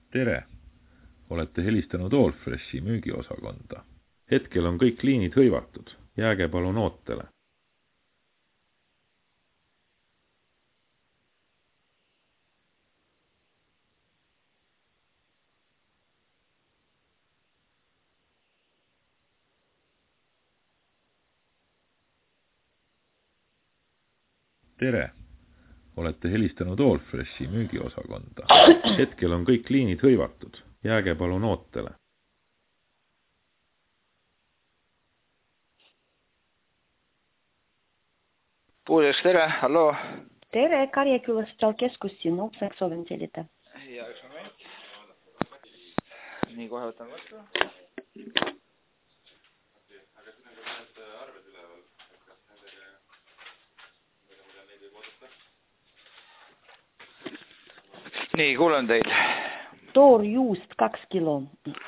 Tere! Olete helistanud Allfreshi müügiosakonda. Hetkel on kõik liinid hõivatud. Jääge palun ootele. Tere! Olete helistanud Allfreshi müügiosakonda. Hetkel on kõik liinid hõivatud. Jääge palun ootele. Puudeks, tere, halloo. Tere, Karjaküla Sotsiaalkeskus, siin Opsaks soovin selida. Ja, üks moment. Nii, kohe võtan vastu. Nii, kuulen teid. Toorjuust 2 kilo.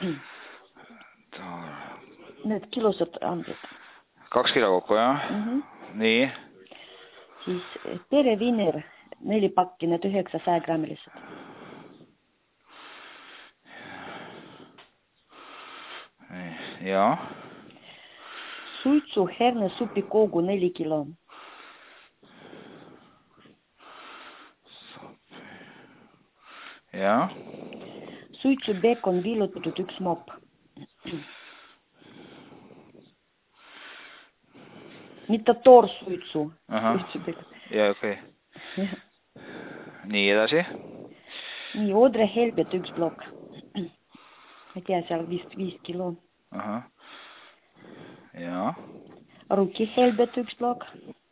Need kilosed andid. 2 kilo kokku, jah? Nii. Siis pereviner 4 pakki, need 900 grammilised. Ja. Suitsu herne supikoogu 4 kilo. Ja. Suitsu bacon viilutatud 1 mopp. Mitte toorsuitsu. Ja, okei. Nii, edasi. Nii, Odre helbet 1 blokk. Ma tea, seal vist 5 kilo. Aha. Ja. Ruki helbet 1 blokk.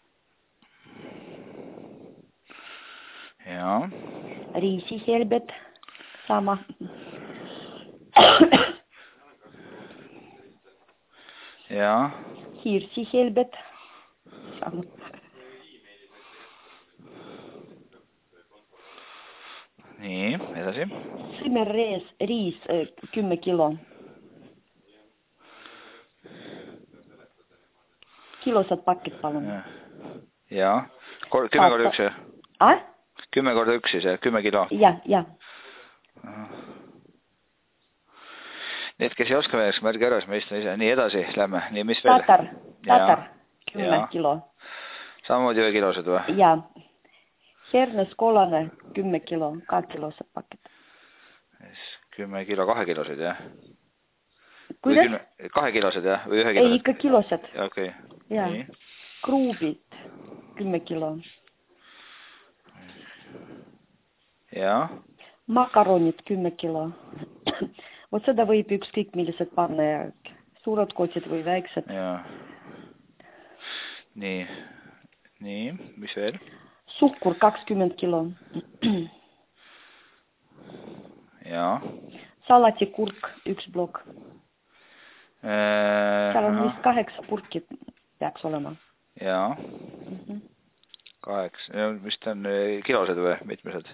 Ja. Riisi helbet. Sama. Ja. Hirsi helbet. Sama. Nii, edasi. Simmerrees, riis 10 kilo. Kilosed pakid palun. Ja. 10 korda 1, jah? 10 korda 1 siis, 10 kilo? Ja. Need, kes ei oska veel, märgi ära, siis ma istun ise. Nii, edasi lähme. Nii, mis veel? Tatar, 10 kilo. Samamoodi või kilosed või? Ja. Hernes kolane 10 kilo, 2 kilosed pakid. 10 kilo, 2 kilosed, jah? Kuidas? 2 kilosed, jah? Või 1 kilosed? Ei, ikka kilosed. Okei. Ja. Kruubid 10 kilo. Ja. Makaronid 10 kilo. Vot seda võib ükskõik millised panna ja suured kotid või väiksed. Ja. Nii, mis veel? Suhkur 20 kilo. Ja. Salatikurk 1 blokk. Seal on vist 8 purki peaks olema. Ja. 8, mis ta on, kilosed või mitmesed?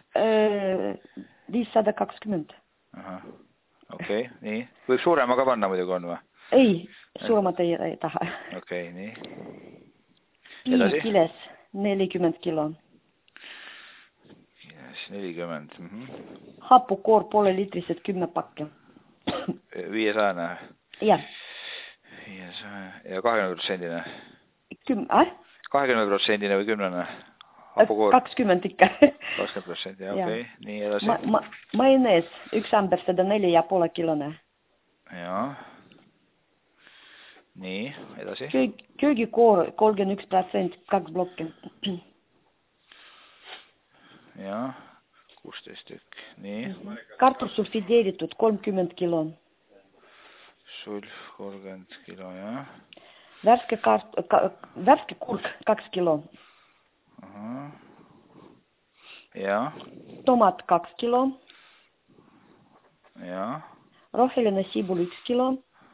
520. Aha, okei, nii. Võib suurema ka panna muidugi on või? Ei, suuremat ei taha. Okei, nii. Piim kiles 40 kilo. Kiles 40. Hapukoor pooleliitrised 10 pakki. 500? Jah. 500 ja 20%-ne? 20%-ne või 10-ne? 20 ikka. 20%, okei. Nii edasi. Majonees 1 amber 104,5 kilone. Ja. Nii, edasi. Köögikoor 31%, 2 blokki. Ja, 16 tükk. Nii. Kartul sulfideeritud 30 kilo. Sulf 30 kilo, jah. Värske kurk 2 kilo. Aha. Ja. Tomat 2 kilo. Ja. Roheline sibul 1 kilo.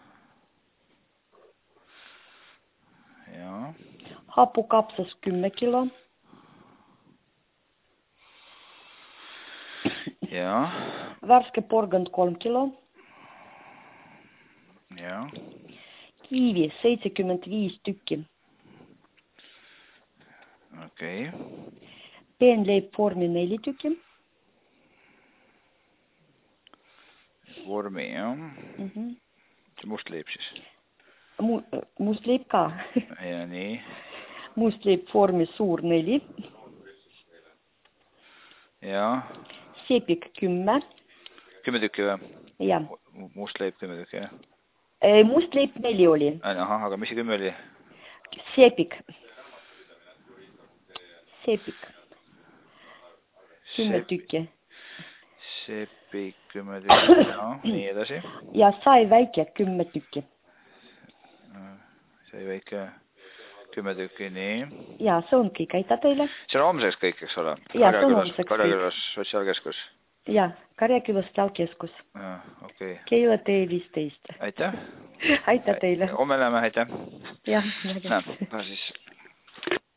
Ja. Hapukapsas 10 kilo. Ja. Värske porgand 3 kilo. Ja. Kiivi 75 tükki. Okei. Peenleib vormi 4 tükki. vormi, jah. See mustleib siis. Mustleib ka. Ja nii. Mustleib vormis suur 4. Ja. Sepik 10. 10 tükki või? Jah. Mustleib 10 tükki, jah? Mustleib 4 oli. Ahah, aga mis see 10 oli? Sepik. Sepik. 10 tükki. Sepik 10 tükki, jah. Nii edasi. Ja sai väike 10 tükki. Sai väike 10 tükki, nii. Ja, see on kõik, aitäh teile. See on homseks kõik, eks ole? Ja, see on homseks kõik. Karjakülas sotsiaalkeskus? Ja, Karjakülas sotsiaalkeskus. Okei. Keila tee 15. Aitäh. Aitäh teile. Homme näeme, aitäh. Jah, näeme. Siis